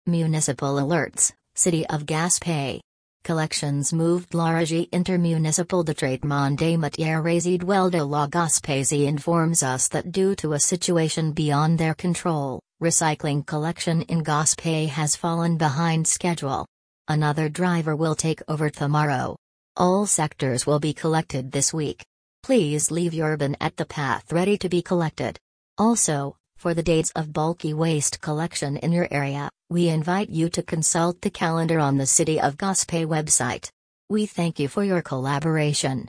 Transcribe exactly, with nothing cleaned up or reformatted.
Municipal alerts, City of Gaspé. Collections moved l'argent intermunicipal de traitement des matières résiduelles de la Gaspésie informs us that due to a situation beyond their control, recycling collection in Gaspé has fallen behind schedule. Another driver will take over tomorrow. All sectors will be collected this week. Please leave your bin at the path ready to be collected. Also, for the dates of bulky waste collection in your area, we invite you to consult the calendar on the City of Gaspé website. We thank you for your collaboration.